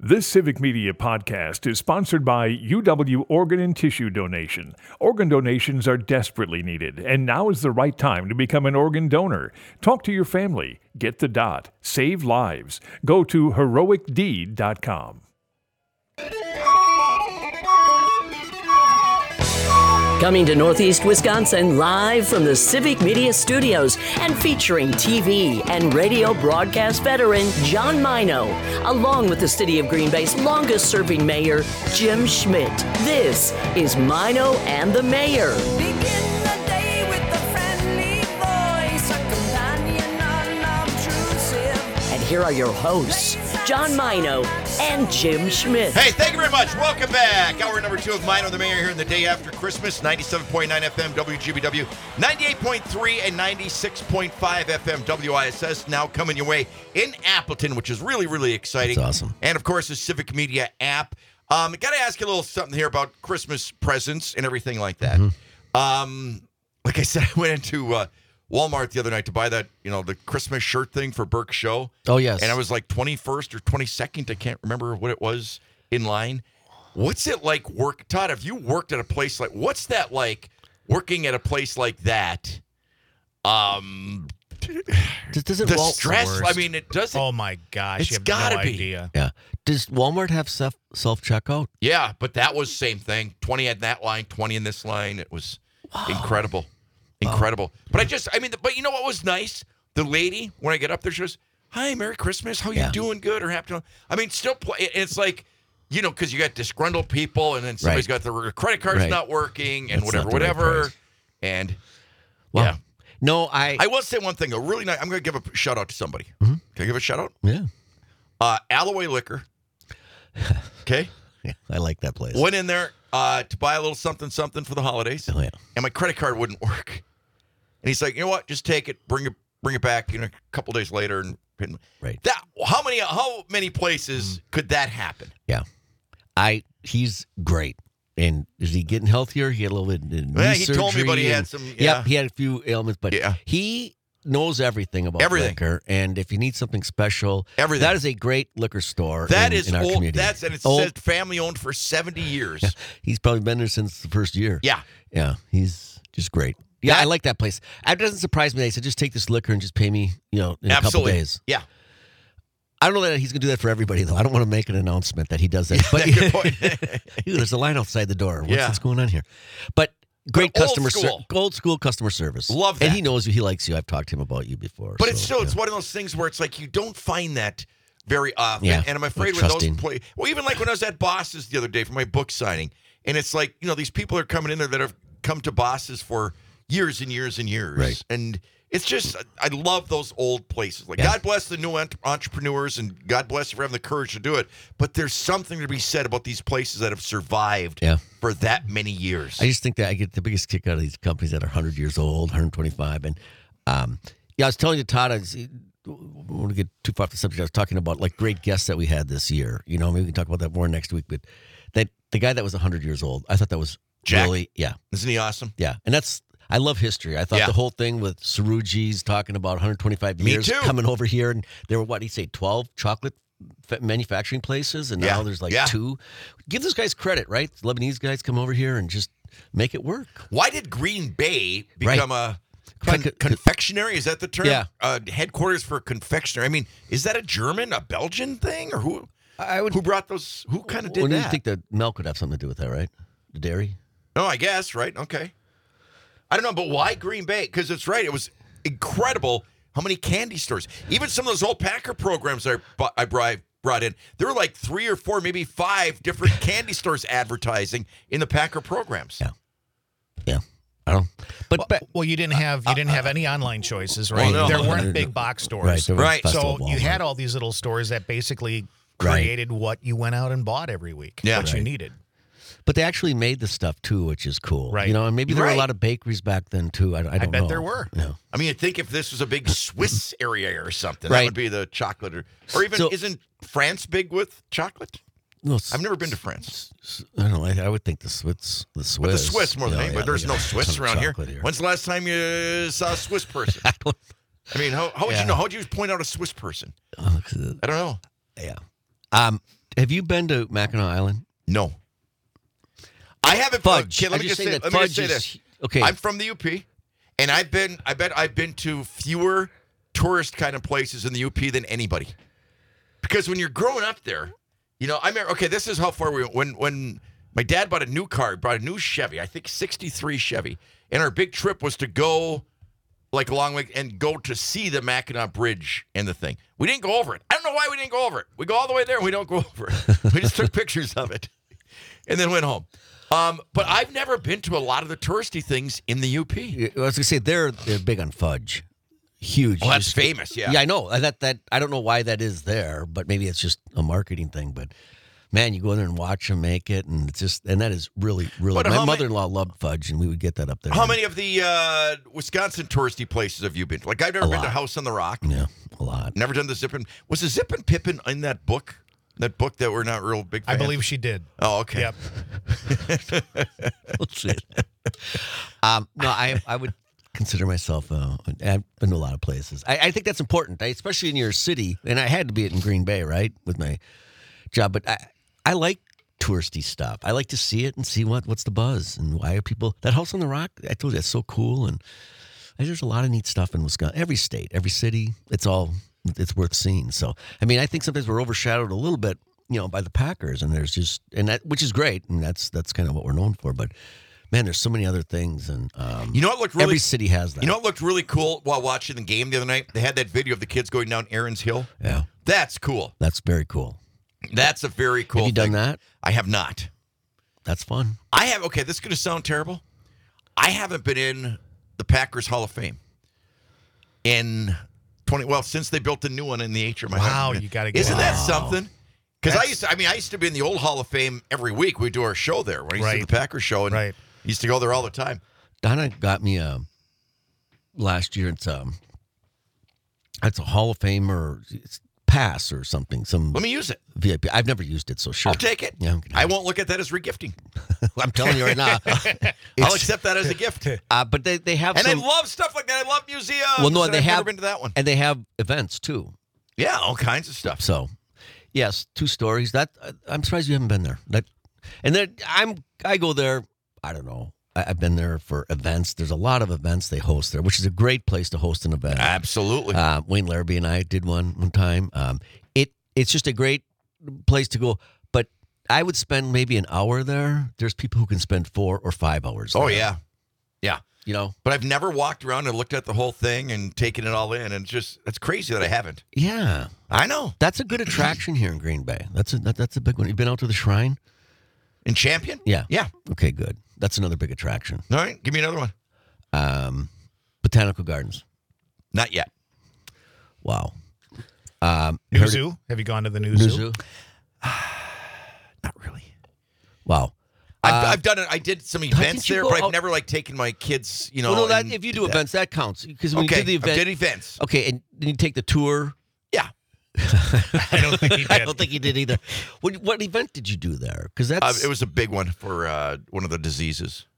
This Civic Media podcast is sponsored by UW Organ and Tissue Donation. Organ donations are desperately needed, and now is the right time to become an organ donor. Talk to your family. Get the dot. Save lives. Go to heroicdeed.com. Coming to Northeast Wisconsin live from the Civic Media Studios and featuring TV and radio broadcast veteran John Mino, along with the City of Green Bay's longest-serving mayor, Jim Schmidt. This is Mino and the Mayor. Begin the day with a friendly voice, a companion unobtrusive. And here are your hosts, John Mino and Jim Schmidt. Hey, thank you very much. Welcome back. Hour number 2 of Mino and the Mayor here in the day after Christmas. 97.9 FM WGBW, 98.3 and 96.5 FM WISS. Now coming your way in Appleton, which is really, really exciting. That's awesome. And, of course, the Civic Media app. Got to ask you a little something here about Christmas presents and everything like that. Like I said, I went into Walmart the other night to buy that, the Christmas shirt thing for Burke's show. Oh, yes. And I was like 21st or 22nd. I can't remember what it was in line. What's it like Todd, have you worked at a place like, what's that like working at a place like that? Doesn't The stress, I mean, it doesn't. Oh my gosh, It's you have gotta no be. idea. Yeah. Does Walmart have self-checkout? Yeah, but that was same thing. 20 in that line, 20 in this line. It was incredible. Incredible. But but you know what was nice? The lady, when I get up there, she goes, "Hi, Merry Christmas. How you doing? Good or happy?" Still it's like, because you got disgruntled people, and then somebody's got their credit card's not working, and That's not the right whatever. price. And, Well, no, I will say one thing. I'm going to give a shout-out to somebody. Can I give a shout-out? yeah. Alloway Liquor. Okay? Yeah, I like that place. Went in there to buy a little something for the holidays. Oh, yeah. And my credit card wouldn't work. And he's like, you know what? Just take it, bring it back, a couple days later. And Right. That how many places could that happen? Yeah. He's great. And is he getting healthier? He had a little bit of knee He told me, surgery but he had and- some. Yep, he had a few ailments, but Yeah. he knows everything about Everything. liquor. And if you need something special, Everything. that is a great liquor store That in, is in our old. community. And it Old. says family owned for 70 years. He's probably been there since the first year. Yeah. Yeah, he's just great. Yeah, That- I like that place. It doesn't surprise me. They said, just take this liquor and just pay me, in a couple Absolutely. days. Yeah. I don't know that he's going to do that for everybody, though. I don't want to make an announcement that he does that. But Good point. Ew, there's a line outside the door. Yeah. What's going on here? But great But old customer school. old school customer service. Love And that. he knows you. He likes you. I've talked to him about you before. But so, it's still, it's yeah. one of those things where it's like you don't find that very often. Yeah. And I'm afraid Like when trusting. those well, even like when I was at Boss's the other day for my book signing, and it's like, these people are coming in there that have come to Boss's for years and years and years. Right. And it's just, I love those old places. Like, Yeah. God bless the new entrepreneurs, and God bless you for having the courage to do it. But there's something to be said about these places that have survived Yeah. for that many years. I just think that I get the biggest kick out of these companies that are 100 years old, 125. And I was telling you, Todd, I don't want to get too far off the subject. I was talking about like great guests that we had this year. Maybe we can talk about that more next week. But that the guy that was 100 years old, I thought that was Jack? really, Isn't he awesome? yeah. And I love history. I thought Yeah. the whole thing with Saruji's talking about 125 Me years too. coming over here, and there were, what he'd say, 12 chocolate manufacturing places, and now there's like 2. Give those guys credit, right? Lebanese guys come over here and just make it work. Why did Green Bay become a Right. confectionery? Is that the term? Yeah. Headquarters for confectionery. I mean, is that a German, a Belgian thing, or who? Who brought those? Who kind of did Well, that? you think the milk would have something to do with that, right? The dairy. No, I guess right. Okay. I don't know, but why Green Bay? Because it's right. It was incredible how many candy stores. Even some of those old Packer programs I brought in. There were like 3 or 4, maybe 5 different candy stores advertising in the Packer programs. Yeah. I don't. But Well, you didn't have any online choices, right? Well, no. There weren't big box stores. right, there was Right. Festival So of you Walmart. had all these little stores that basically Right. created what you went out and bought every week, Yeah. what you Right. needed. But they actually made the stuff too, which is cool. Right. And maybe there were Right. a lot of bakeries back then too. I don't know. bet there were. Yeah. I mean, you'd think if this was a big Swiss area or something, that Right. would be the chocolate. Or even, So- isn't France big with chocolate? No, I've never been to France. I don't know. I would think the Swiss. But the Swiss more than anything. But there's they no got a Swiss ton of around here. chocolate When's the last time you saw a Swiss person? I mean, how would you know? How would you point out a Swiss person? I don't know. Yeah. Have you been to Mackinac Island? No. I haven't. Fudge. Okay, let I me just just say say, that let me just fudge say is- this. okay. I'm from the UP, and I bet I've been to fewer tourist kind of places in the UP than anybody. Because when you're growing up there, you know, I remember. Okay, this is how far we went. When my dad bought a new car, brought a new Chevy, I think '63 Chevy, and our big trip was to go like a long way and go to see the Mackinac Bridge and the thing. We didn't go over it. I don't know why we didn't go over it. We go all the way there and we don't go over it. We just took pictures of it and then went home. But I've never been to a lot of the touristy things in the UP. I was gonna say they're big on fudge, huge. Well, that's famous, yeah. Yeah, I know that. I don't know why that is there, but maybe it's just a marketing thing. But man, you go in there and watch them make it, and that is really. But My how mother-in-law loved fudge, and we would get that up there. How many of the Wisconsin touristy places have you been to? Like, I've never been to lot. House on the Rock. Yeah, a lot. Never done the Zip and... Was the Zip and Pippin in that book? That book that we're not real big I fans? believe she did. Oh, okay. Yep. Let's see. No, I would consider myself. I've been to a lot of places. I think that's important, especially in your city. And I had to be in Green Bay, right, with my job. But I like touristy stuff. I like to see it and see what's the buzz and why are people. That House on the Rock, I told you, that's so cool. And there's a lot of neat stuff in Wisconsin. Every state, every city, it's worth seeing. So, I mean, I think sometimes we're overshadowed a little bit, by the Packers, and which is great, and that's kind of what we're known for. But man, there's so many other things, and You know what looked really... every city has that. You know what looked really cool while watching the game the other night? They had that video of the kids going down Aaron's Hill. Yeah, That's cool. that's very cool. That's a very cool Have you done thing. that? I have not. That's fun. I have... Okay, this is going to sound terrible. I haven't been in the Packers Hall of Fame since they built the new one in the atrium. Wow, you gotta get Isn't in that there. something? Because I used to be in the old Hall of Fame every week. We do our show there. When I used to do the Packers show, and Right. used to go there all the time. Donna got me last year. It's a Hall of Fame or it's pass or something. Some Let me use it. VIP. I've never used it, so sure. I'll take it. Yeah, okay. I won't look at that as regifting. I'm telling you right now. I'll accept that as a gift. But they have And some. I love stuff like that. I love museums. well, no, and they I've have never been to that one. and they have events too. Yeah, all kinds of stuff. So, yes, 2 stories. That I'm surprised you haven't been there. I go there. I don't know. I've been there for events. There's a lot of events they host there, which is a great place to host an event. Absolutely. Wayne Larrabee and I did one time. It's just a great place to go. But I would spend maybe an hour there. There's people who can spend 4 or 5 hours there. Oh, yeah. Yeah. But I've never walked around and looked at the whole thing and taken it all in. And it's crazy that I haven't. yeah, I know. that's a good attraction here in Green Bay. That's a big one. You've been out to the Shrine? In Champion? Yeah. Yeah. Okay, good. That's another big attraction. All right. Give me another one. Botanical Gardens. Not yet. Wow. New Heard it- Zoo? Have you gone to the New New Zoo? Zoo? Not really. Wow. I've done it. I did some didn't events you there, go but I've out- never taken my kids, Well, no, and if you do did that. events, that counts. Because when Okay. you do the event. I did events. Okay, and then you take the tour. Yeah. I don't think he did. I don't think you did either. What event did you do there? Because that's It was a big one for one of the diseases.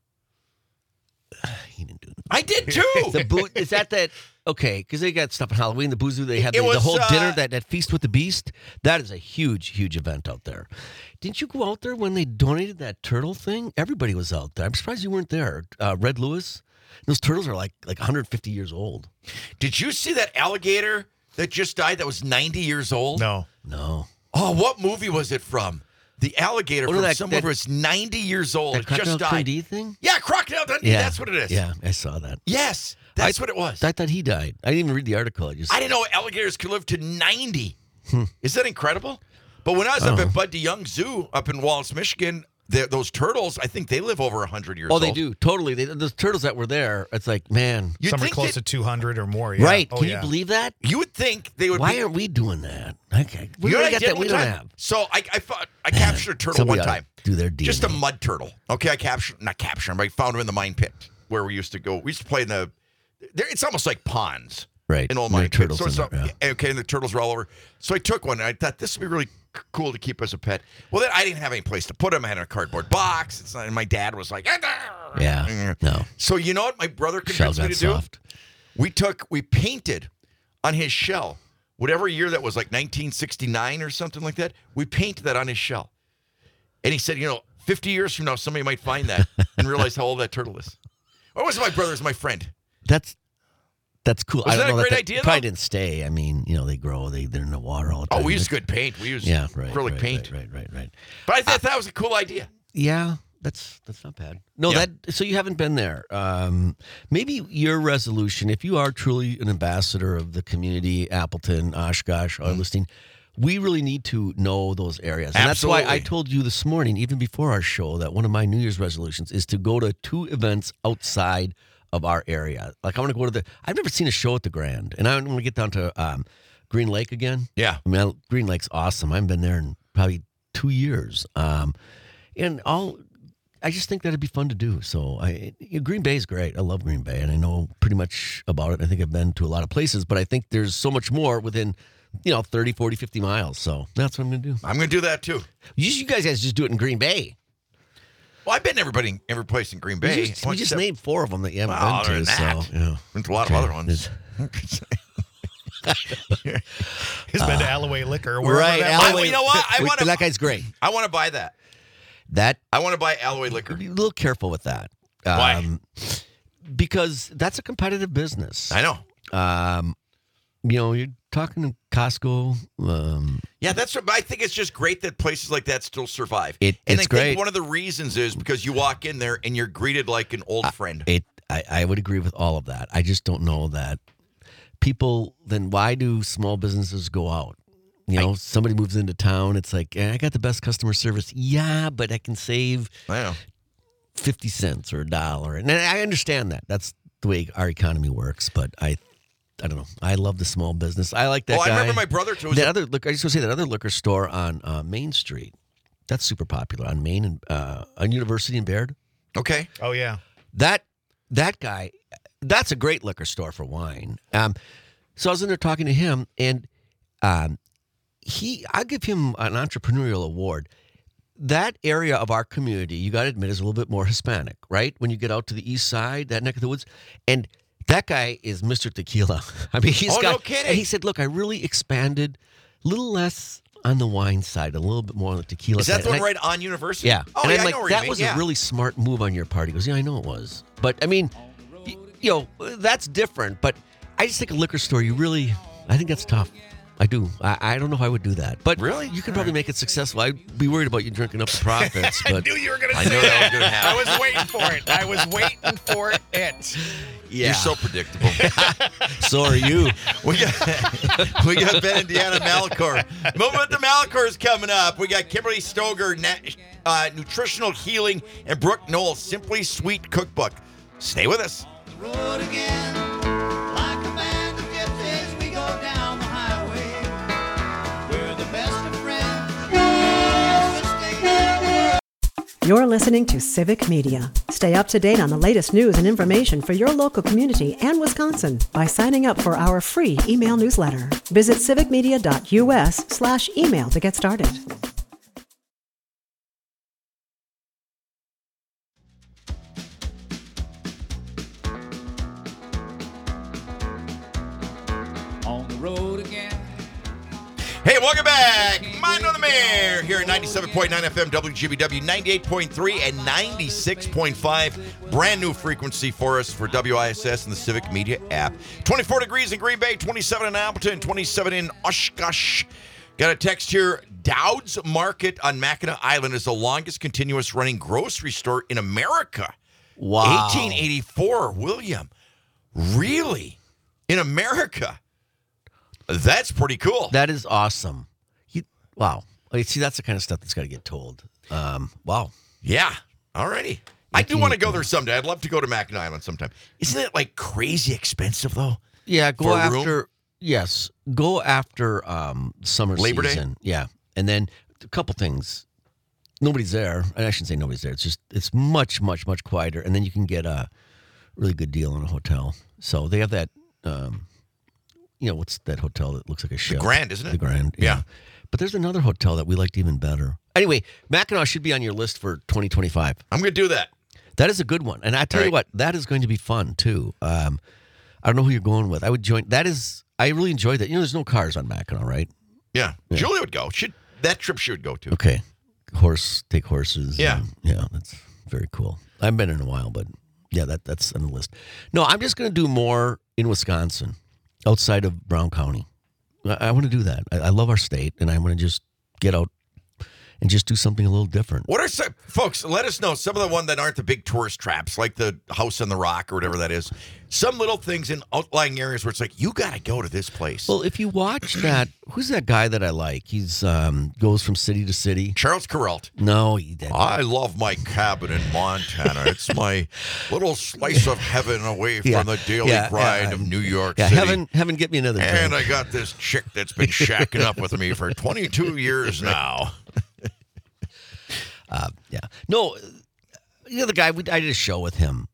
he didn't do it. I did too. The is that okay? Because they got stuff on Halloween. The Boozy, they had It the was, whole dinner that feast with the beast. That is a huge event out there. Didn't you go out there when they donated that turtle thing? Everybody was out there. I'm surprised you weren't there. Red Lewis. Those turtles are like 150 years old. Did you see that alligator that just died that was 90 years old? No. Oh, what movie was it from? The alligator Oh, from that- someone that- who was 90 years old. That It just Crocodile died. Dundee thing. Yeah, Crocodile Dundee. Yeah, That's what it is. Yeah, I saw that. Yes, that's what it was. I thought he died. I didn't even read the article. I didn't know alligators could live to 90. Is that incredible? But when I was up at Bud DeYoung Zoo up in Wallace, Michigan, those turtles, I think they live over 100 years Oh, old. they do totally. Those turtles that were there. It's like, man, You'd Some are think close that- to 200 or more. Yeah. right? Oh, Can yeah. you believe that? You would think they would. Why aren't we doing that? Okay, we You know what I got did that. one We don't time? have. So I captured a turtle Somebody one ought to time. do their DNA. Just a mud turtle. Okay, not captured him. I found him in the mine pit where we used to go. We used to play in the. It's almost like ponds. Right. In old There are mine pits. turtles So in it's there, not- Okay, and the turtles were all over. So I took one and I thought this would be really cool to keep as a pet. Well, then I didn't have any place to put him. I had a cardboard box. And my dad was like, Yeah. No. So you know what my brother Shell convinced me got to do? soft. We painted on his shell whatever year that was, like 1969 or something like that. We painted that on his shell. And he said, 50 years from now, somebody might find that and realize how old that turtle is. Or was it my brother? It was my friend. That's cool. Was I don't that a know great that idea, probably though? didn't stay. I mean, they grow. They're in the water all the time. Oh, we use good paint. We use acrylic paint. Right. But I thought that was a cool idea. Yeah, that's not bad. No, Yeah. so you haven't been there. Maybe your resolution, if you are truly an ambassador of the community, Appleton, Oshkosh, Mm-hmm. Augustine, we really need to know those areas. And Absolutely. that's why I told you this morning, even before our show, that one of my New Year's resolutions is to go to 2 events outside of our area. Like I want to go to I've never seen a show at the Grand, and I want to get down to Green Lake again. Yeah. I mean, Green Lake's awesome. I haven't been there in probably 2 years. And I just think that'd be fun to do. So Green Bay is great. I love Green Bay, and I know pretty much about it. I think I've been to a lot of places, but I think there's so much more within, 30, 40, 50 miles. So that's what I'm going to do. I'm going to do that too. You guys just do it in Green Bay. Well, I've been every place in Green Bay. We just named 4 of them that you haven't Well, been to. other than that, So, Went to a lot of other ones. He's been to Alloway Liquor. wherever Right, that Alloway. might- You know what? That guy's great. I want to buy that. I want to buy Alloway Liquor. Be a little careful with that. Why? Because that's a competitive business. I know. You're talking to Costco. Yeah, that's what I think. It's just great that places like that still survive. It's I think great. one of the reasons is because you walk in there and you're greeted like an old friend. I would agree with all of that. I just don't know that people. Then why do small businesses go out? Somebody moves into town. It's like, I got the best customer service. Yeah, but I can save I know. 50 cents or $1. And I understand that. That's the way our economy works. But I don't know. I love the small business. I like that guy. I remember my brother too. I just want to say that other liquor store on Main Street. That's super popular on Main and on University and Baird. Okay. Oh, yeah. That guy, that's a great liquor store for wine. So I was in there talking to him, and I'll give him an entrepreneurial award. That area of our community, you got to admit, is a little bit more Hispanic, right? When you get out to the east side, that neck of the woods, and that guy is Mr. Tequila. I mean, no kidding. And he said, "Look, I really expanded a little less on the wine side, a little bit more on the tequila Is side." that the one right on University? Yeah. Oh, and yeah, I'm I know where that you was mean. a really smart move on your part. He goes, "Yeah, I know it was." But I mean, that's different. But I just think a liquor store, I think that's tough. I do. I don't know if I would do that. But Really? you could probably make it successful. I'd be worried about you drinking up the profits. I But knew you were going to I say knew that was gonna happen. I was waiting for it. I was waiting for it. yeah, You're so predictable. so are you. we got Ben and Deanna Malcor. Movement to Malcor is coming up. We got Kimberly Stoger, Nutritional Healing, and Brooke Knoll, Simply Sweet Cookbook. Stay with us. Road again, like a band of gypsies, we go down the highway. We're the best of friends. Twisting the world. You're listening to Civic Media. Stay up to date on the latest news and information for your local community and Wisconsin by signing up for our free email newsletter. Visit civicmedia.us/email to get started. On the road again. Hey, welcome back. Mind on the Mayor here at 97.9 FM WGBW, 98.3 and 96.5. Brand new frequency for us for WISS and the Civic Media app. 24 degrees in Green Bay, 27 in Appleton, 27 in Oshkosh. Got a text here. Dowd's Market on Mackinac Island is the longest continuous running grocery store in America. Wow. 1884, William. Really? In America? That's pretty cool. That is awesome. Wow. See, that's the kind of stuff that's got to get told. Wow. Yeah. Alrighty. I do want to go there someday. I'd love to go to Mackinac Island sometime. Isn't it like crazy expensive though? Yeah, go For a room? after. Yes, go after summer Labor Day? season. Yeah, and then a couple things. Nobody's there, and I shouldn't say nobody's there. It's much quieter, and then you can get a really good deal on a hotel. So they have that. What's that hotel that looks like a ship? Grand, isn't it? The Grand. Yeah. But there's another hotel that we liked even better. Anyway, Mackinac should be on your list for 2025. I'm going to do that. That is a good one, and I tell you Right. what, that is going to be fun too. I don't know who you're going with. I would join. That is I really enjoyed that. There's no cars on Mackinac, right? Yeah. Julia would go. That trip she would go to. Okay. Take horses. Yeah. Yeah, that's very cool. I haven't been in a while, but yeah, that's on the list. No, I'm just going to do more in Wisconsin, outside of Brown County. I want to do that. I love our state, and I want to just get out and just do something a little different. What are some, folks, let us know some of the ones that aren't the big tourist traps, like the House on the Rock or whatever that is. Some little things in outlying areas where it's like, you got to go to this place. Well, if you watch that, who's that guy that I like? He's goes from city to city. Charles Kuralt. No, he didn't. I love my cabin in Montana. It's my little slice of heaven away from the daily grind of New York City. Heaven, get me another drink. And I got this chick that's been shacking up with me for 22 years now. No, the guy, I did a show with him.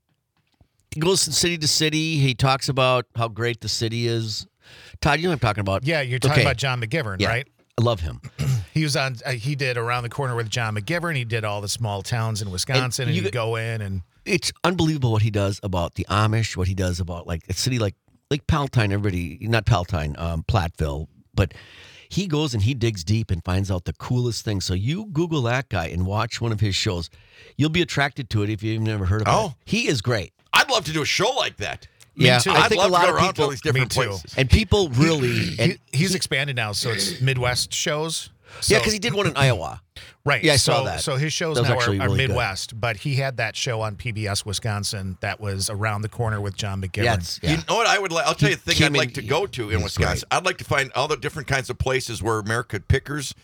He goes from city to city. He talks about how great the city is. Todd, you know what I'm talking about? Yeah, you're talking about John McGivern, Yeah, right? I love him. He was on. He did Around the Corner with John McGivern. He did all the small towns in Wisconsin, and you he'd go in and. It's unbelievable what he does about the Amish, what he does about like a city like Palatine, not Palatine, Platteville, but he goes and he digs deep and finds out the coolest thing. So you Google that guy and watch one of his shows. You'll be attracted to it if you've never heard of it. He is great. I'd love to do a show like that. Yeah, too. I think I'd a love lot to go of around to all people, these different Me too. places. and people really, and He's expanded now, so it's Midwest shows. yeah, because he did one in Iowa. Right. Yeah, I so, saw that. So his shows That was now actually are really good. Midwest, but he had that show on PBS Wisconsin that was Around the Corner with John McGivern. Yeah, You know what I would like? I'll tell you a thing came I'd like in- to go to in he's Wisconsin. I'd like to find all the different kinds of places where American Pickers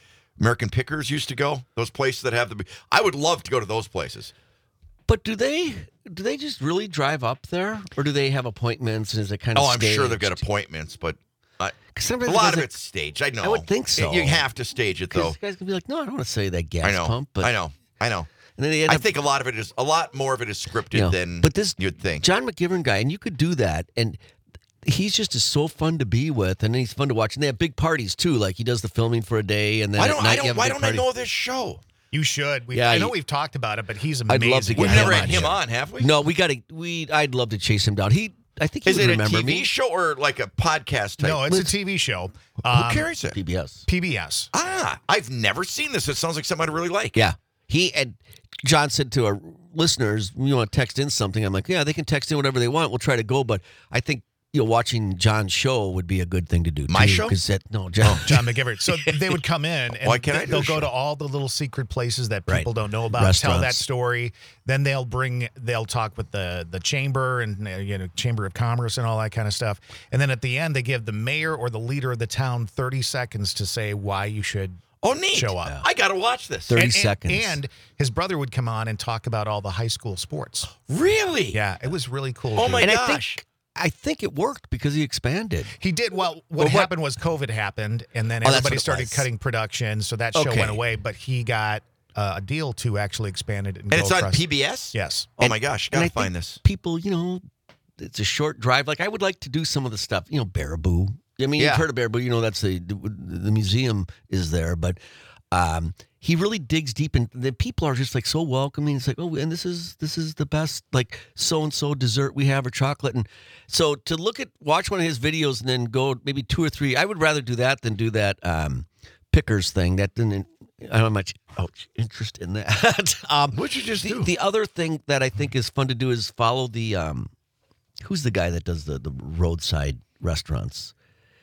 used to go. Those places that have the. I would love to go to those places. But do they just really drive up there, or do they have appointments? And is it kind of? Oh, I'm sure they've got staged? appointments, but 'Cause a sometimes lot guys of like- it's staged. I know. I would think so. You have to stage it, though. Because guys can be like, no, I don't want to say that gas I know. pump. But I know. And then they end I up, think a lot more of it is scripted you know, than but this you'd think. John McGivern guy, and you could do that, and he's just so fun to be with, and he's fun to watch. And they have big parties too. Like he does the filming for a day, and then Why at don't night you have a why big don't I party. know this show? You should. Yeah, I know we've talked about it, but he's I'd amazing. love to get We've him never on had him here. on, have we? No, I'd love to chase him down. I think he Is would it a remember TV me. show or like a podcast type? No, it's a TV show. Who carries it? PBS. PBS. I've never seen this. It sounds like something I'd really like. Yeah. He and John said to our listeners, you want to text in something? I'm like, yeah, they can text in whatever they want. We'll try to go. But I think watching John's show would be a good thing to do. My too, show? 'cause John. John McGivern. So they would come in and Why can't I do they'll a go show? to all the little secret places that Right. people don't know about, tell that Restaurants. story. Then they'll talk with the chamber and Chamber of Commerce and all that kind of stuff. And then at the end, they give the mayor or the leader of the town 30 seconds to say why you should Oh, neat. show up. I got to watch this. 30 seconds. And his brother would come on and talk about all the high school sports. Really? Yeah, it was really cool. Oh, too. my And gosh. I think it worked because he expanded. He did. Well, what happened was COVID happened, and then that's everybody what it started was. cutting production, so that show Okay. went away. But he got a deal to actually expand it. And it's on PBS? Yes. Oh, my gosh. And Got I to find think this. People, it's a short drive. Like I would like to do some of the stuff. Baraboo. I mean, Yeah. you've heard of Baraboo. That's the museum is there, but he really digs deep, and the people are just like so welcoming. It's like, oh, and this is the best like so and so dessert we have or chocolate, and so to watch one of his videos and then go maybe 2 or 3. I would rather do that than do that Pickers thing. That didn't. I don't have much interest in that. What'd you just do? The other thing that I think is fun to do is follow the who's the guy that does the roadside restaurants,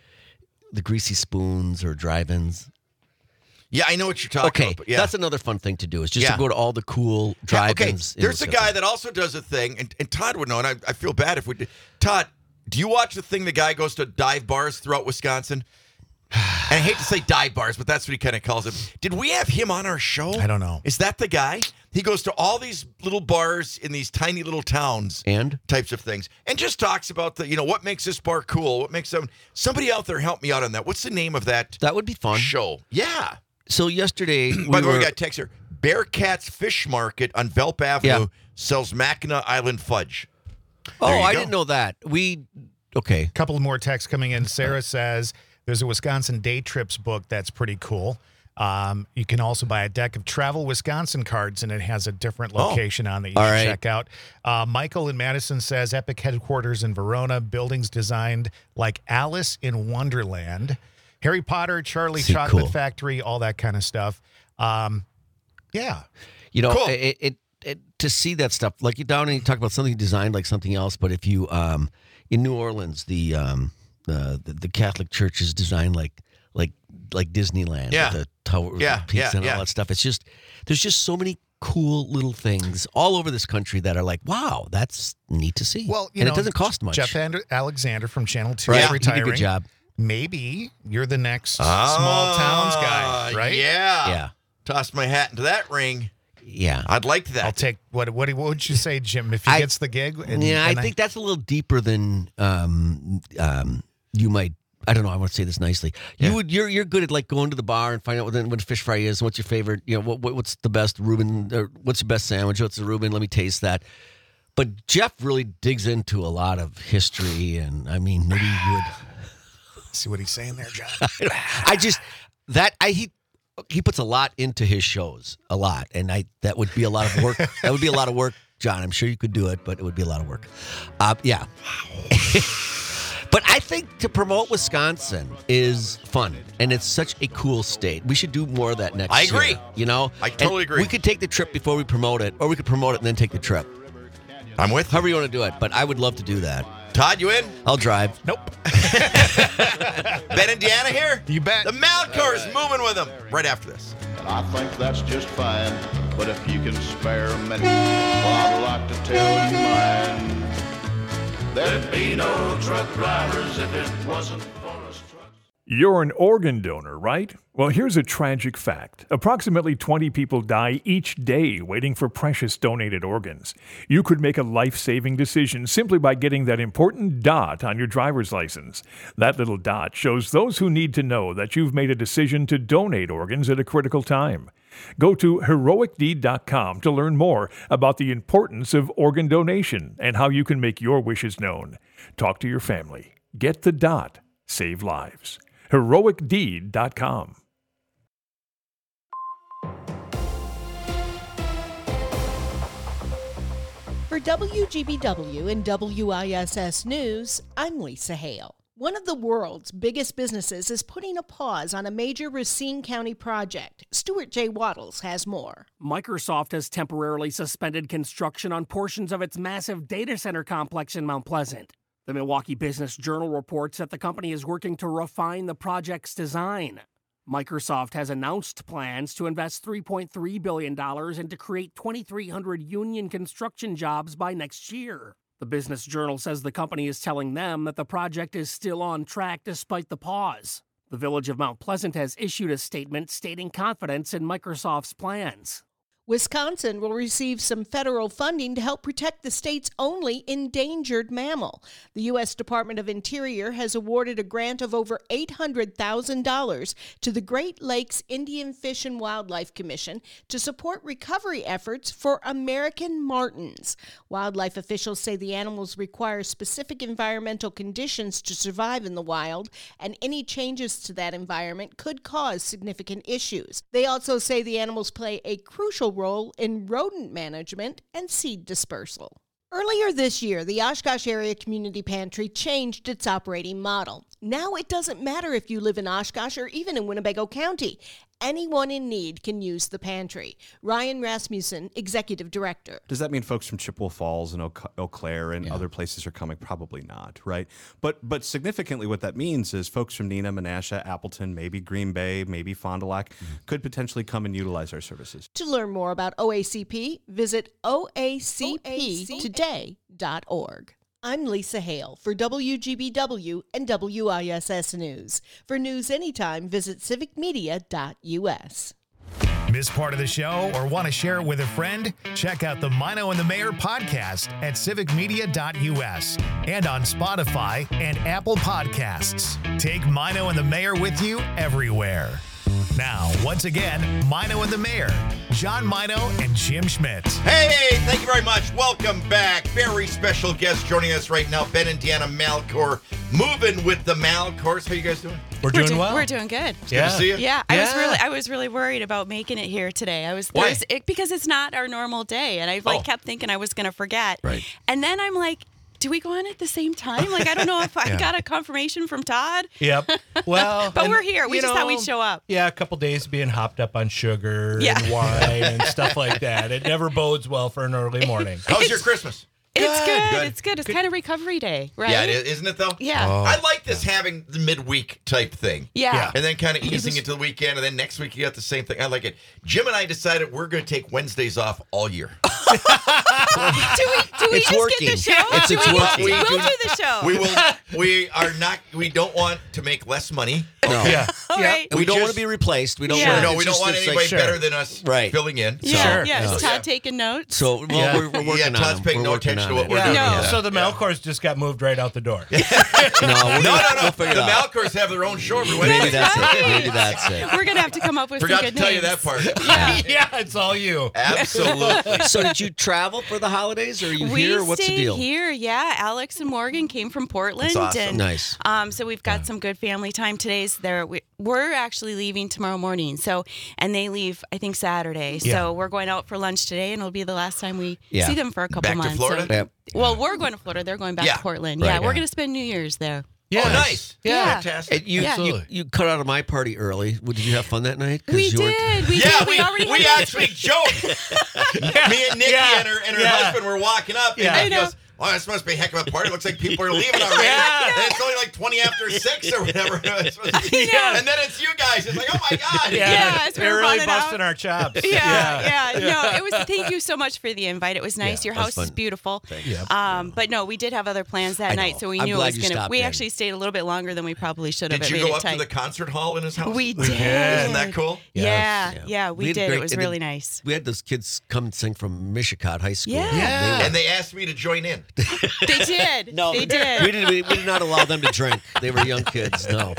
the Greasy Spoons or drive-ins. Yeah, I know what you're talking Okay, about. But yeah. that's another fun thing to do is just Yeah. to go to all the cool Yeah, okay, drive-ins. in there's a Wisconsin. guy that also does a thing, and Todd would know, and I feel bad if we did. Todd, do you watch the thing the guy goes to dive bars throughout Wisconsin? And I hate to say dive bars, but that's what he kind of calls them. Did we have him on our show? I don't know. Is that the guy? He goes to all these little bars in these tiny little towns And types of things, and just talks about what makes this bar cool, what makes them. Somebody out there help me out on that. What's the name of that that would be fun. show? Yeah. So yesterday, By the way, we got text here. Bearcats Fish Market on Velp Avenue Yeah. sells Mackinac Island fudge. Oh, There you I go. didn't know that. Okay. couple more texts coming in. Sarah says there's a Wisconsin Day Trips book that's pretty cool. You can also buy a deck of Travel Wisconsin cards, and it has a different location on that you all should right. check out. Michael in Madison says Epic headquarters in Verona, buildings designed like Alice in Wonderland, Harry Potter, Charlie Chocolate cool. Factory, all that kind of stuff. Yeah. You know, Cool. it to see that stuff, like you down and you talk about something designed like something else, but if you in New Orleans, the Catholic Church is designed like Disneyland, Yeah. with the tower, Yeah, pizza and yeah. all that stuff. It's just there's just so many cool little things all over this country that are like, wow, that's neat to see. Well, and it doesn't cost much. Jeff Alexander from Channel 2 Right. is He did a retiring. good job. Maybe you're the next small towns guy, right? Yeah. Yeah. Toss my hat into that ring. Yeah. I'd like that. I'll take what would you say, Jim, if he I- gets the gig? I think that's a little deeper than you might. I don't know. I want to say this nicely. You're good at like going to the bar and find out what a fish fry is. What's your favorite? You know, what's the best Reuben? Or what's your best sandwich? What's the Reuben? Let me taste that. But Jeff really digs into a lot of history, and I mean, maybe you would. See what he's saying there, John? He puts a lot into his shows, a lot, and that would be a lot of work. That would be a lot of work, John. I'm sure you could do it, but it would be a lot of work. Yeah. But I think to promote Wisconsin is fun, and it's such a cool state. We should do more of that next year. I agree. You know? I totally And agree. We could take the trip before we promote it, or we could promote it and then take the trip. I'm with you. However you want to do it, but I would love to do that. Todd, you in? I'll drive. Nope. Ben Indiana here? You bet. The Malcors moving with them right after this. And I think that's just fine. But if you can spare a minute, well, I'd like to tell you mine. There'd be no truck drivers if it wasn't for us trucks. You're an organ donor, right? Well, here's a tragic fact. Approximately 20 people die each day waiting for precious donated organs. You could make a life-saving decision simply by getting that important dot on your driver's license. That little dot shows those who need to know that you've made a decision to donate organs at a critical time. Go to heroicdeed.com to learn more about the importance of organ donation and how you can make your wishes known. Talk to your family. Get the dot. Save lives. heroicdeed.com. For WGBW and WISS News, I'm Lisa Hale. One of the world's biggest businesses is putting a pause on a major Racine County project. Stuart J. Waddles has more. Microsoft has temporarily suspended construction on portions of its massive data center complex in Mount Pleasant. The Milwaukee Business Journal reports that the company is working to refine the project's design. Microsoft has announced plans to invest $3.3 billion and to create 2,300 union construction jobs by next year. The Business Journal says the company is telling them that the project is still on track despite the pause. The Village of Mount Pleasant has issued a statement stating confidence in Microsoft's plans. Wisconsin will receive some federal funding to help protect the state's only endangered mammal. The U.S. Department of Interior has awarded a grant of over $800,000 to the Great Lakes Indian Fish and Wildlife Commission to support recovery efforts for American martens. Wildlife officials say the animals require specific environmental conditions to survive in the wild, and any changes to that environment could cause significant issues. They also say the animals play a crucial role in rodent management and seed dispersal. Earlier this year, the Oshkosh Area Community Pantry changed its operating model. Now it doesn't matter if you live in Oshkosh or even in Winnebago County. Anyone in need can use the pantry. Ryan Rasmussen, Executive Director. Does that mean folks from Chippewa Falls and Eau Claire and other places are coming? Probably not, right? But significantly what that means is folks from Neenah, Menasha, Appleton, maybe Green Bay, maybe Fond du Lac could potentially come and utilize our services. To learn more about OACP, visit oacptoday.org. I'm Lisa Hale for WGBW and WISS News. For news anytime, visit civicmedia.us. Miss part of the show or want to share it with a friend? Check out the Mino and the Mayor podcast at civicmedia.us and on Spotify and Apple Podcasts. Take Mino and the Mayor with you everywhere. Now, once again, Mino and the Mayor, John Mino and Jim Schmidt. Hey, thank you very much. Welcome back. Very special guest joining us right now, Ben and Deanna Malcor, moving with the Malcors. How you guys doing? We're doing well. We're doing good. Good to see you. Yeah, I was really worried about making it here today. Why? Because it's not our normal day, and I kept thinking I was going to forget. Right. And then I'm like, do we go on at the same time? Like, I don't know if I got a confirmation from Todd. Yep. Well, But we're here. We just thought we'd show up. Yeah, a couple days being hopped up on sugar Yeah. and wine and stuff like that. It never bodes well for an early morning. How's your Christmas? It's good. Good. It's good. It's kind of recovery day, right? Yeah, it is, isn't it, though? Yeah. I like this having the midweek type thing. Yeah. And then kind of easing into the weekend, and then next week you got the same thing. I like it. Jim and I decided we're going to take Wednesdays off all year. Do we It's just working. get the show? It's working. We'll do the show. We will. We are not. We don't want to make less money. No. Yeah. All right. And we don't want just- to be replaced. We don't Yeah. want No, it's we don't just- want it's anybody like, better than us Right. filling in. Yeah. Sure. Yeah. Is Yeah. Todd taking notes? So we're working Yeah, on Todd's it. paying We're no working attention on to what it. we're doing. No. So the Malcors just got moved right out the door. No, No, we'll figure the it out. Malcors have their own show every Wednesday. Maybe that's right. it. Maybe that's it. We're gonna have to come up with Forgot some to good tell names. you that part. Yeah, it's all you. Absolutely. So did you travel for the holidays, or are you We here? Or what's the stayed deal? here, yeah. Alex and Morgan came from Portland. That's awesome. And, Nice. So we've got some good family time. Today's there. We're actually leaving tomorrow morning. And they leave, I think, Saturday. Yeah. So we're going out for lunch today, and it'll be the last time we Yeah. see them for a couple Back to months. Florida? So- Yeah. well, we're going to Florida. They're going back Yeah. to Portland. Right, yeah, we're yeah. going to spend New Year's there. Yeah. Oh, nice. Yeah. Fantastic. And you, Yeah. you cut out of my party early. Did you have fun that night? 'Cause We you weren't- did. We Yeah, did. We already we had actually joked. Me and Nikki Yeah. and her Yeah. husband were walking up, Yeah. and I he know. goes, "Oh, this must be a heck of a party. Looks like people are leaving already." Yeah. And it's only like 20 after 6 or whatever. It's supposed to be. Yeah. And then it's you guys. It's like, oh my God. Yeah, as we They're were really running out. busting our chops. Yeah. No, it was. Thank you so much for the invite. It was nice. Yeah, Your that was house is fun. beautiful. you. But no, we did have other plans that I night, know. so we I'm knew it glad was you gonna. stopped We in. actually stayed a little bit longer than we probably should have. Did It you made go it up tight. to the concert hall in his house? We did. Isn't that cool? Yeah, we had did. great- It was and really then nice. We had those kids come and sing from Mishicot High School. Yeah. Yeah. And they asked me to join in. They did. No, they did. We did not allow them to drink. They were young kids. No.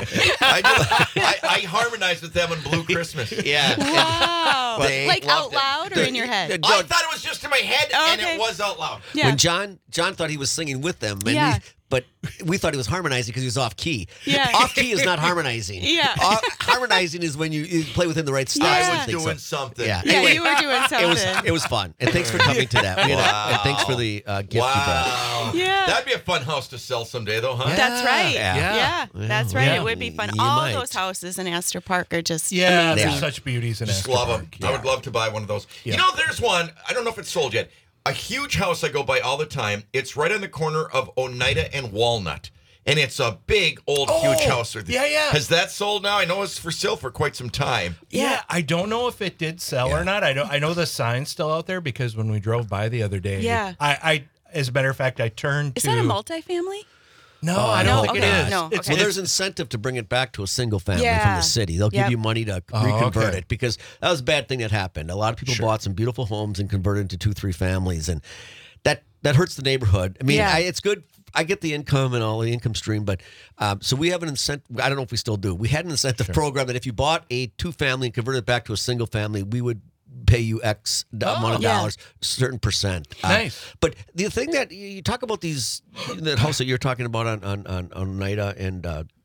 I harmonized with them on Blue Christmas. Yeah. Wow. They Like loved out it. loud or in your head? I thought it was just in my head, Oh, and okay. it was out loud. Yeah. When John thought he was singing with them, and Yeah. but we thought he was harmonizing because he was off key. Yeah. Off key is not harmonizing. Yeah. Harmonizing is when you play within the right style. Yeah. I and was things. doing something. Yeah. Yeah, Anyway, you were doing something. it was fun, and thanks for coming to that. We had Wow. and thanks for the gift you brought. Wow. Yeah. That'd be a fun house to sell someday, though, huh? That's right. Yeah. Yeah, that's right. Yeah. It would be fun. You All might. those houses in Astor Park are just Yeah, amazing. they're such beauties in Just Astor love Park. them. I would love to buy one of those. Yeah. You know, there's one. I don't know if it's sold yet. A huge house I go by all the time. It's right on the corner of Oneida and Walnut. And it's a big, old, huge house. yeah. Has that sold now? I know it's for sale for quite some time. Yeah, I don't know if it did sell or not. I know the sign's still out there because when we drove by the other day, Yeah. I as a matter of fact, I turned Is to that a multifamily? No, I don't No, think okay. it is. No, It's- okay. Well, there's incentive to bring it back to a single family from Yeah. the city. They'll give Yep. you money to Oh, reconvert okay. it because that was a bad thing that happened. A lot of people bought some beautiful homes and converted into 2-3 families, and that hurts the neighborhood. I mean, Yeah. it's good. I get the income and all the income stream, but so we have an incentive. I don't know if we still do. We had an incentive program that if you bought a 2-family and converted it back to a single family, we would pay you X amount of Yeah. dollars, certain percent. Nice. But the thing that you talk about that house that you're talking about on Oneida and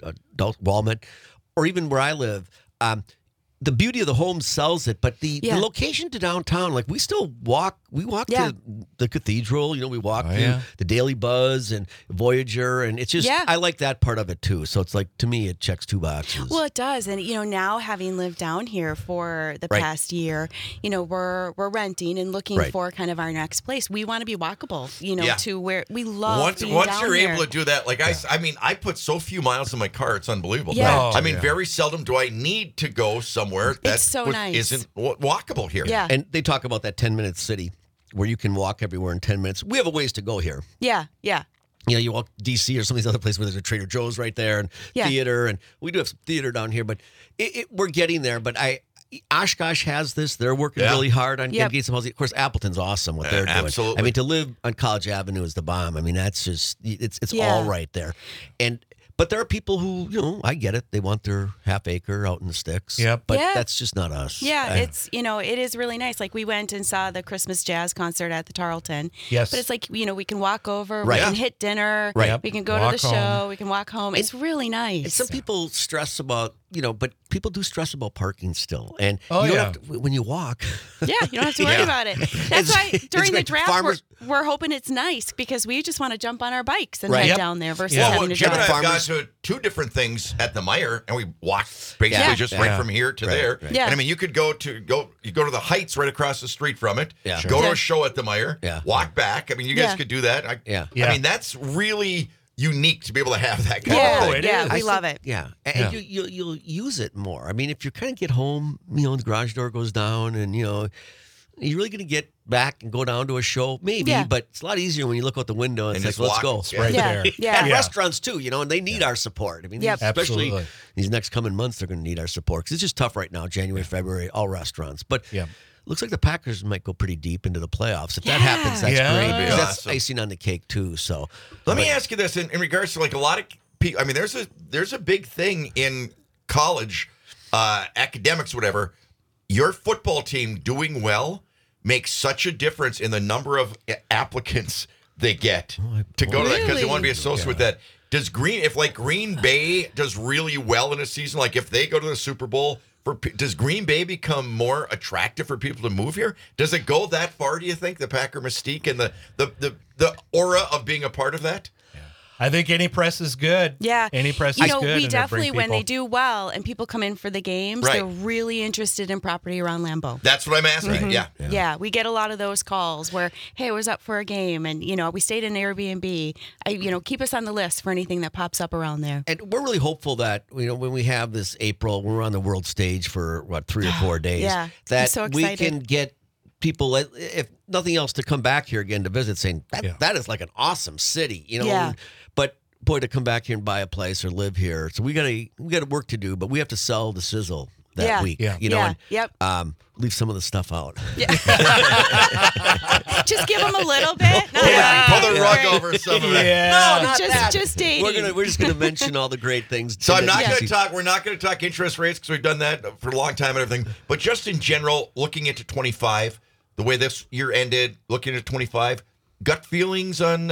Walnut, or even where I live, the beauty of the home sells it, but the location to downtown, like we still walk. We walk to the cathedral. You know, we walk to the Daily Buzz and Voyager, and it's just I like that part of it too. So it's like to me, it checks 2 boxes. Well, it does, and now having lived down here for the past year, we're renting and looking for kind of our next place. We want to be walkable, to where we love. Once being you're down here. able to do that, like I mean, I put so few miles in my car, it's unbelievable. Yeah. I mean, very seldom do I need to go somewhere that so nice. isn't walkable here. Yeah. And they talk about that 10-minute city where you can walk everywhere in 10 minutes. We have a ways to go here. Yeah. You walk DC or some of these other places where there's a Trader Joe's right there and theater, and we do have some theater down here, but we're getting there. But Oshkosh has this. They're working really hard on getting some housing. Of course, Appleton's awesome what they're doing. Absolutely. I mean, to live on College Avenue is the bomb. I mean, that's just it's all right there. But there are people who, I get it. They want their half acre out in the sticks. Yep. But Yeah. that's just not us. Yeah, it's it is really nice. Like we went and saw the Christmas jazz concert at the Tarleton. Yes. But it's like we can walk over, Right. we can hit dinner, Right. we can go Walk to the show, we can walk home. It's really nice. And some people stress about, but people do stress about parking still. And Oh, you don't yeah. have to, when you walk. Yeah, you don't have to worry Yeah. about it. That's why It's during the great. draft Farmers- we're hoping it's nice because we just want to jump on our bikes and Right. head Yep. down there versus Yeah. having to Jim and I drive. have gone to two different things at the Meyer, and we walked basically Yeah. just Yeah. right from here to Right, there. right. Yeah. And I mean, you could go to the Heights right across the street from it. Yeah. Go to Yeah. a show at the Meyer. Yeah. Walk back. I mean, you guys Yeah. could do that. Yeah. Yeah. I mean, that's really unique to be able to have that kind Yeah, of thing. it yeah, is. we love it. Yeah. And you'll use it more. I mean, if you kind of get home, the garage door goes down and, you're really going to get back and go down to a show? Maybe, Yeah. but it's a lot easier when you look out the window and And it's just like, let's walk. go. Yeah. Right Yeah, there. yeah. And Yeah. restaurants too, and they need our support. I mean, Yep. especially Absolutely. these next coming months, they're going to need our support because it's just tough right now. January, February, all restaurants. But Yeah. looks like the Packers might go pretty deep into the playoffs. If that Yeah. happens, that's Yeah. great. That'd be Because that's awesome. icing on the cake too. So Let me ask you this in regards to like a lot of people. I mean, there's a big thing in college, academics, whatever. Your football team doing well makes such a difference in the number of applicants they get to go to that because they want to be associated with that. Does Green Bay does really well in a season, like if they go to the Super Bowl, does Green Bay become more attractive for people to move here? Does it go that far? Do you think the Packer mystique and the aura of being a part of that? I think any press is good. Yeah. Any press You is know, good. we and it'll definitely, bring when they people. do well and people come in for the games, Right. they're really interested in property around Lambeau. That's what I'm asking. Yeah. Yeah, we get a lot of those calls where, hey, I was up for a game and, we stayed in an Airbnb. Keep us on the list for anything that pops up around there. And we're really hopeful that, when we have this April, we're on the world stage for, 3 or 4 days, Yeah, I'm that so we excited. can get people, if nothing else, to come back here again to visit saying, that is like an awesome city, Yeah. But boy, to come back here and buy a place or live here. So we got work to do, but we have to sell the sizzle that Yeah. week, Yeah. and Yep. leave some of the stuff out. Just give them a little bit. No, Pull the rug great. over some of it. Yeah. not Just dating. We're just gonna mention all the great things. So I'm not that going you to see. talk. We're not going to talk interest rates because we've done that for a long time and everything. But just in general, looking into 25, the way this year ended, looking at 25, gut feelings on,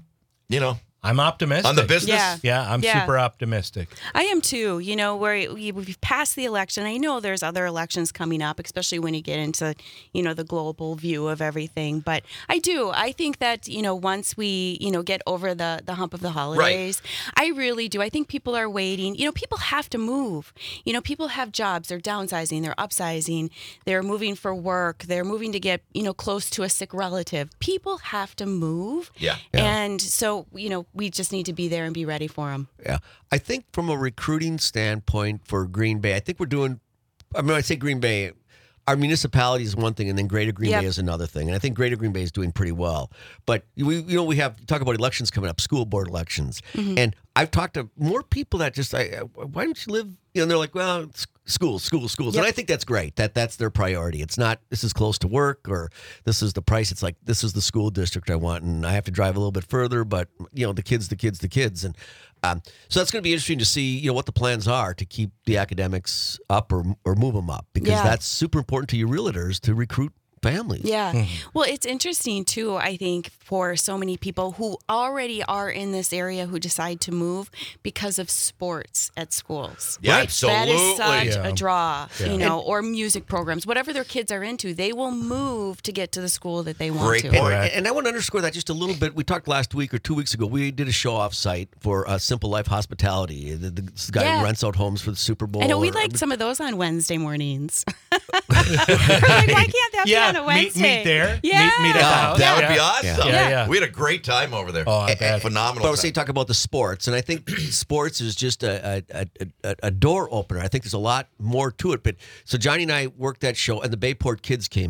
I'm optimistic. on the business. Yeah. Yeah, I'm Yeah. super optimistic. I am too. We've passed the election. I know there's other elections coming up, especially when you get into, the global view of everything. But I do. I think that, once we, get over the hump of the holidays, I really do. I think people are waiting. People have to move. People have jobs. They're downsizing. They're upsizing. They're moving for work. They're moving to get, close to a sick relative. People have to move. Yeah. And so, we just need to be there and be ready for them. Yeah. I think from a recruiting standpoint for Green Bay, I think we're doing, I say Green Bay, our municipality is one thing and then Greater Green Yep. Bay is another thing. And I think Greater Green Bay is doing pretty well. But we talk about elections coming up, school board elections. Mm-hmm. And I've talked to more people that just, why don't you live, and they're like, well, it's schools. Yep. And I think that's great. That's their priority. It's not, this is close to work or this is the price. It's like, this is the school district I want. And I have to drive a little bit further, but the kids. And so that's going to be interesting to see, what the plans are to keep the academics up or move them up because Yeah. that's super important to your realtors to recruit families. Yeah. Well, it's interesting too, I think, for so many people who already are in this area who decide to move because of sports at schools. Yeah, That absolutely. is such Yeah. a draw, Yeah. or music programs, whatever their kids are into, they will move to get to the school that they want Great to. point. And I want to underscore that just a little bit. We talked last week or 2 weeks ago. We did a show-off site for Simple Life Hospitality. This guy Yeah. who rents out homes for the Super Bowl. I know we'd or- like some of those on Wednesday mornings. We're like, why can't that Yeah, be on a meet Wednesday? there. Yeah. Meet at the house. That would Yeah. be awesome. Yeah. We had a great time over there. Oh, I bet. Phenomenal. But I was time. saying, talk about the sports, and I think sports is just a door opener. I think there's a lot more to it. But so Johnny and I worked that show, and the Bayport kids came in,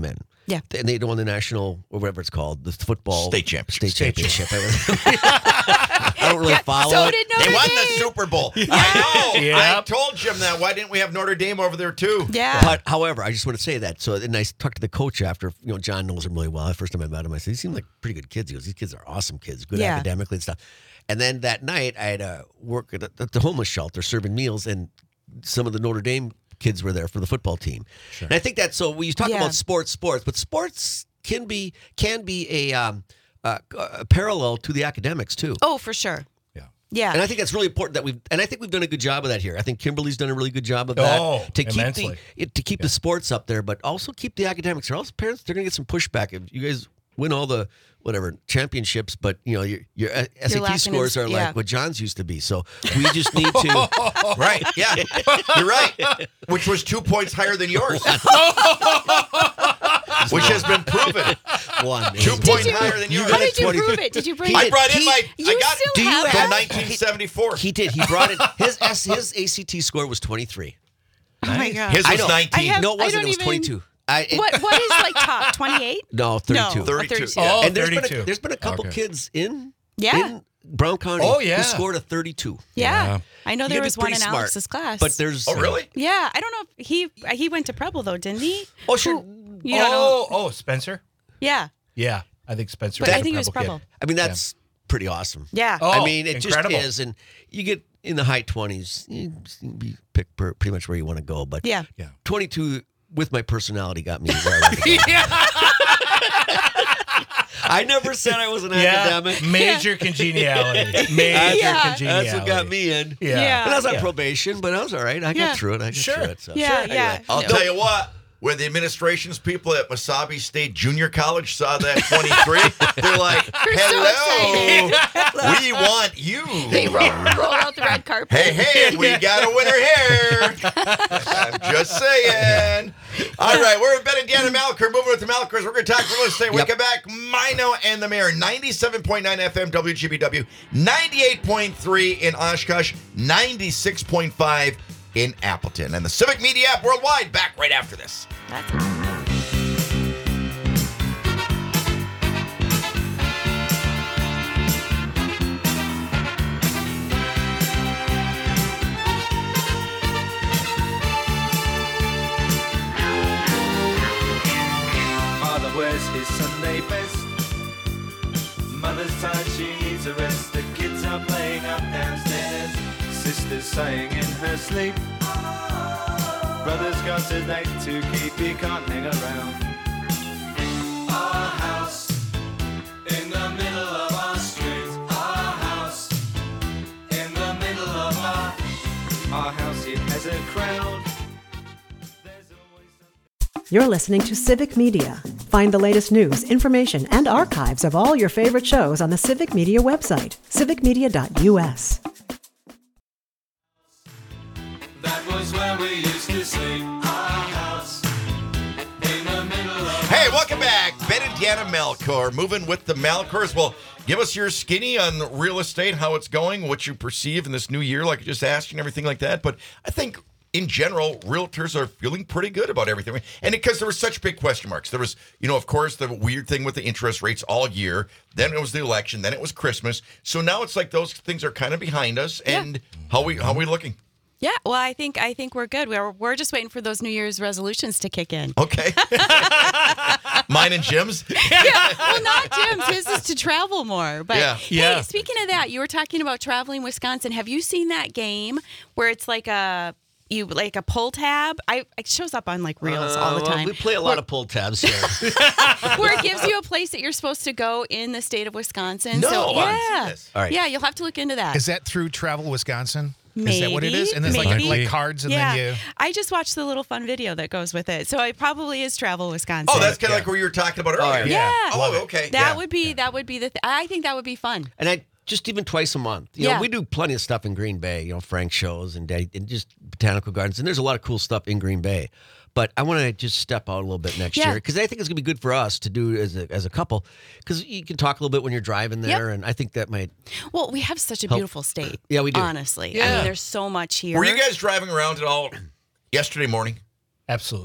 Yeah. And they won the national, or whatever it's called, the football State championship. State championship. I don't really follow so it. did Notre They won Dame. the Super Bowl. I know. Yep. I told Jim that. Why didn't we have Notre Dame over there too? Yeah. But however, I just want to say that. So, and I talked to the coach after. John knows him really well. The first time I met him, I said, "These seem like pretty good kids." He goes, "These kids are awesome kids, good Yeah. academically and stuff." And then that night, I had to work at the homeless shelter serving meals, and some of the Notre Dame kids were there for the football team. And I think that so when you talk Yeah. about sports, but sports can be a parallel to the academics too. Oh, for sure. Yeah. And I think that's really important that I think we've done a good job of that here. I think Kimberly's done a really good job of that immensely. to keep the sports up there, but also keep the academics. Or else parents, they're going to get some pushback if you guys win all the championships, but your SAT lacking scores in- are yeah. like what John's used to be. So we just need to. Right. Yeah. You're right. Which was 2 points higher than yours. Which has been proven. 2 points higher than yours. How did you prove it? Did you bring I brought in You I got still Do you have from have- 1974. He did. He brought it. His ACT score was 23. Oh my God. His I was know. 19. No, it I wasn't. don't It was even- 22. What is like top 28? No, 32. No, 32. Oh, And there's 32. been a couple Okay. kids in Yeah. Brown County Oh, yeah. who scored a 32. Yeah. I know You there gotta be was one pretty in smart. Alex's class. But there's Oh, really? Yeah, I don't know if he went to Preble though, didn't he? Oh, sure. You don't know. Oh, Spencer? Yeah. Yeah, I think Spencer. But was I a think it was Preble kid. Preble. I mean, that's pretty awesome. Yeah. Oh, I mean, it incredible. just is. And you get in the high 20s, you be pick pretty much where you want to go. But Yeah. 22 with my personality got me where I want to go. I never said I was an academic. Major congeniality. Major Yeah. congeniality. That's what got me in. Yeah. Yeah. And I was on probation, but I was all right. I Yeah. got through it. I got Sure. through it. So. Yeah, Anyway, yeah. I'll tell you what, when the administration's people at Wasabi State Junior College saw that 23, they're like, hello, we want you. They roll out the red carpet. Hey, we got a winner here. I'm just saying. All right, we're at Ben and Dan and Malker. Moving with the Malkers. We're going to talk real estate. We come back. Mino and the Mayor. 97.9 FM WGBW. 98.3 in Oshkosh. 96.5 in Appleton. And the Civic Media app worldwide. Back right after this. Father wears his Sunday best. Mother's tired, she needs a rest. The kids are playing up downstairs. Sister's sighing in her sleep. Brother's got a date to keep, he can't hang around. Our house in the middle of our street. Our house in the middle of our house. It has a crowd. You're listening to Civic Media. Find the latest news, information, and archives of all your favorite shows on the Civic Media website, civicmedia.us. That was where we used to sleep. Our house in the middle of. Hey, welcome back. Ben and Deanna Malkor. Moving with the Malkors. Well, give us your skinny on real estate, how it's going, what you perceive in this new year, like I just asked you and everything like that. But I think in general, realtors are feeling pretty good about everything. And because there were such big question marks. There was, of course, the weird thing with the interest rates all year. Then it was the election. Then it was Christmas. So now it's like those things are kind of behind us. And how are we looking? Yeah, well, I think we're good. We're just waiting for those New Year's resolutions to kick in. Okay. Mine and Jim's? Yeah, well, not Jim's. His is to travel more. But Yeah. hey, speaking of that, you were talking about traveling Wisconsin. Have you seen that game where it's like a pull tab? It shows up on like reels all the time. We play a lot of pull tabs here. Where it gives you a place that you're supposed to go in the state of Wisconsin. No, so, I haven't seen yeah, this. All right. yeah, you'll have to look into that. Is that through Travel Wisconsin? Maybe, Is that what it is? And there's maybe. like cards and yeah. then you... I just watched the little fun video that goes with it. So it probably is Travel Wisconsin. Oh, that's kind of like what you were talking about earlier. Yeah. Oh, okay. That would be the I think that would be fun. And I just even twice a month. You know, we do plenty of stuff in Green Bay, Frank shows and just botanical gardens. And there's a lot of cool stuff in Green Bay. But I want to just step out a little bit next year because I think it's going to be good for us to do as a couple because you can talk a little bit when you're driving there. And I think that might. Well, we have such a beautiful state. Yeah, we do. Honestly. Yeah. I mean, there's so much here. Were you guys driving around at all yesterday morning? Absolutely.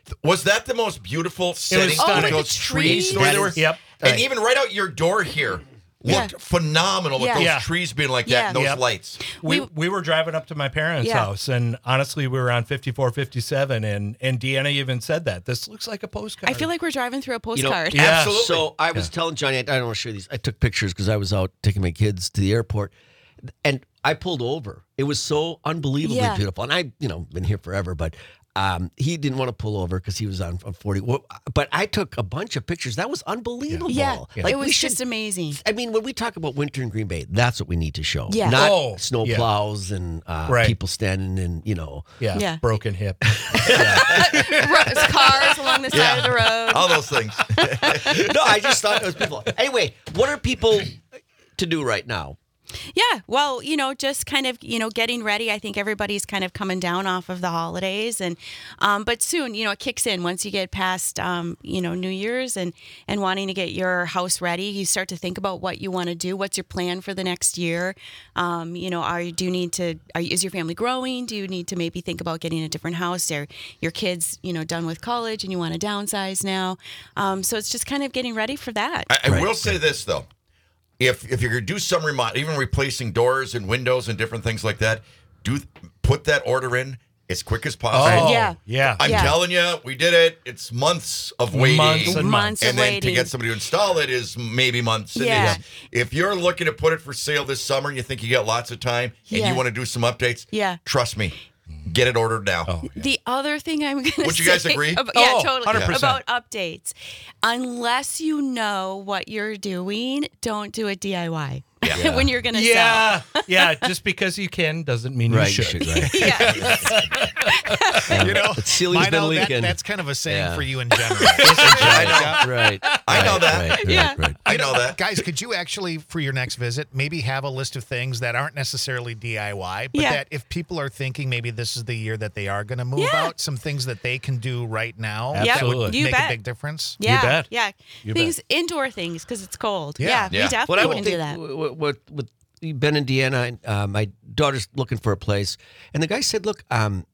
Was that the most beautiful setting? stunning. Those the trees. trees. Where they were, Yep. And even right out your door here looked phenomenal with Yeah. those Yeah. trees being like that Yeah. and those Yep. lights. We were driving up to my parents' Yeah. house, and honestly, we were on 54, 57, and Deanna even said that. This looks like a postcard. I feel like we're driving through a You know, postcard. Yeah. Absolutely. So I was telling Johnny, I don't want to share these. I took pictures because I was out taking my kids to the airport, and I pulled over. It was so unbelievably Yeah. beautiful, and I, been here forever, but he didn't want to pull over because he was on 40. Well, but I took a bunch of pictures. That was unbelievable. Yeah, Like, it we was should- just amazing. I mean, when we talk about winter in Green Bay, that's what we need to show. Yeah. Not Oh, snow yeah. plows and Right. people standing in, Yeah. Yeah. Broken hip. Cars along the side of the road. All those things. No, I just thought it was people. Anyway, what are people to do right now? Yeah, well, just kind of, getting ready. I think everybody's kind of coming down off of the holidays, and but soon, it kicks in once you get past, New Year's and wanting to get your house ready. You start to think about what you want to do. What's your plan for the next year? Is your family growing? Do you need to maybe think about getting a different house? Are your kids, done with college and you want to downsize now? So it's just kind of getting ready for that. I will say this, though. If you're going to do some remodel, even replacing doors and windows and different things like that, put that order in as quick as possible. Oh, Yeah. yeah. I'm telling you, we did it. It's months of waiting. Months and Months of And then to waiting. get somebody to install it is maybe months. And Yeah. if you're looking to put it for sale this summer and you think you got lots of time and Yeah. you want to do some updates, Yeah. trust me, get it ordered now. Oh, The other thing I'm going to say. Would you guys agree? Yeah, Oh, totally. 100%. About updates. Unless you know what you're doing, don't do it DIY. Yeah. When you're going to yeah. Yeah. Just because you can doesn't mean Right, you should. right? sell. Yeah. Celia's been Mino, leaking. that's kind of a saying Yeah. for you in general. Right. I know that. Yeah. Right. I know that. Guys, could you actually, for your next visit, maybe have a list of things that aren't necessarily DIY, but Yeah. that if people are thinking maybe this is the year that they are going to move Yeah. out, some things that they can do right now Yep. that would Absolutely. You make bet. a big difference? Yeah. bet. Yeah. You Things, indoor things, because it's cold. Yeah. We Yeah. definitely But I wouldn't would do think that. with Ben and Deanna, my daughter's looking for a place, and the guy said, "Look,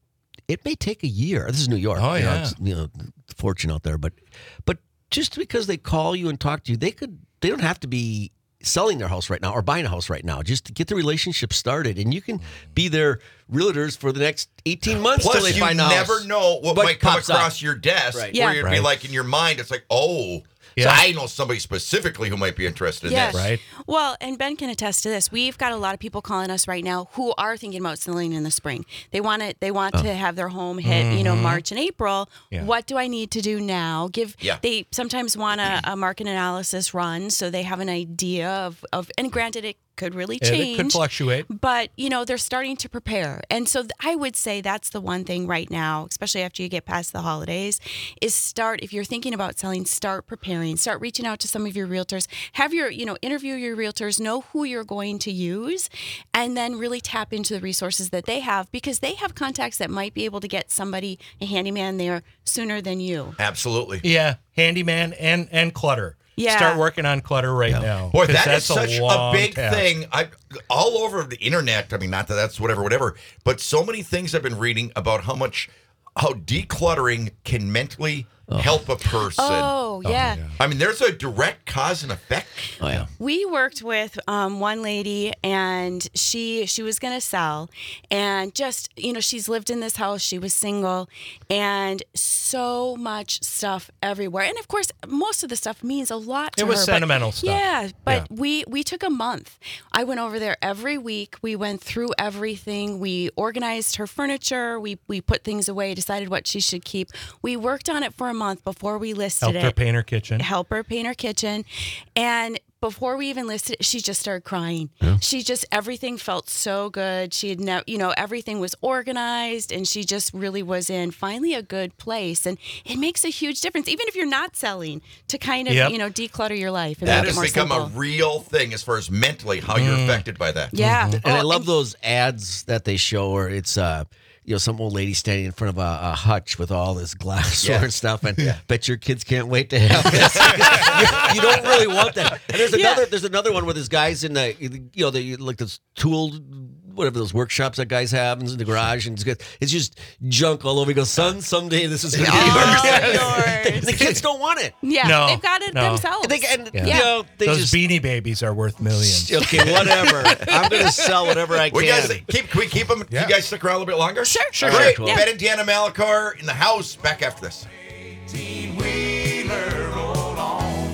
it may take a year. This is New York. Oh, yeah. It's, fortune out there, but just because they call you and talk to you, they don't have to be selling their house right now or buying a house right now. Just to get the relationship started, and you can be their realtors for the next 18 months till Plus, they you find a house. never know what What might come pops up. across your desk Right. Yeah. where you'd be Right. like in your mind, it's like, oh, Yeah. so I know somebody specifically who might be interested in Yeah. this. Right. Well, and Ben can attest to this. We've got a lot of people calling us right now who are thinking about selling in the spring. They want it. They want to have their home hit, March and April. Yeah. What do I need to do now? Yeah. They sometimes want a market analysis run, so they have an idea of. And granted, it could really change. It could fluctuate. But, they're starting to prepare. And so I would say that's the one thing right now, especially after you get past the holidays, is if you're thinking about selling, start preparing, start reaching out to some of your realtors, have your, interview your realtors, know who you're going to use, and then really tap into the resources that they have, because they have contacts that might be able to get somebody, a handyman there sooner than you. Absolutely. Yeah. Handyman and clutter. Yeah. Start working on clutter right now. Boy, 'cause that is that's such a long big task. thing. All over the internet. I mean, not that that's whatever, but so many things I've been reading about how decluttering can mentally help a person. Oh, yeah. I mean, there's a direct cause and effect. Oh yeah. We worked with one lady, and she was going to sell, and just, she's lived in this house. She was single, and so much stuff everywhere. And of course, most of the stuff means a lot to It her. was but- sentimental stuff. Yeah, but we took a month. I went over there every week. We went through everything. We organized her furniture. We put things away, decided what she should keep. We worked on it for a month before we listed Helped it. her paint her kitchen. Help her paint her kitchen. And before we even listed it, she just started crying. She just, everything felt so good. She had everything was organized, and she just really was in finally a good place. And it makes a huge difference, even if you're not selling, to kind of, Yep. declutter your life and That make it has more become simple. a real thing as far as mentally how you're affected by that. Yeah. And I love those ads that they show where it's some old lady standing in front of a hutch with all this glassware and stuff, and bet your kids can't wait to have this. you don't really want that. And there's another one where there's guys in the like this tool whatever those workshops that guys have in the garage, and it's just junk all over. He goes, son, someday this is going to be yours. The kids don't want it. Yeah, they've got it themselves. Those Beanie Babies are worth millions. Okay, whatever. I'm going to sell whatever I can. Can we keep them? Yeah. You guys stick around a little bit longer? Sure. Great. Yeah. Ben and Deanna Malachar in the house. Back after this. 18-wheeler, roll on.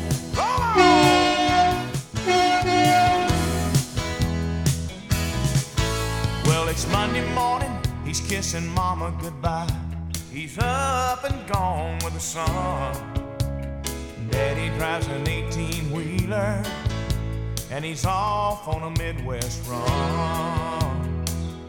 Well, it's Monday morning. He's kissing Mama goodbye. He's up and gone with the sun. Daddy drives an 18-wheeler, and he's off on a Midwest run.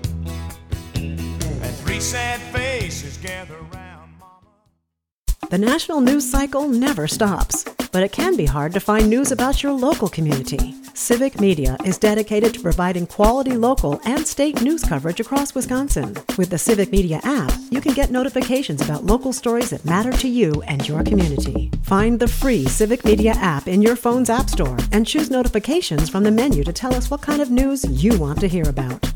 And three sad faces gather around Mama. The national news cycle never stops, but it can be hard to find news about your local community. Civic Media is dedicated to providing quality local and state news coverage across Wisconsin. With the Civic Media app, you can get notifications about local stories that matter to you and your community. Find the free Civic Media app in your phone's app store and choose notifications from the menu to tell us what kind of news you want to hear about.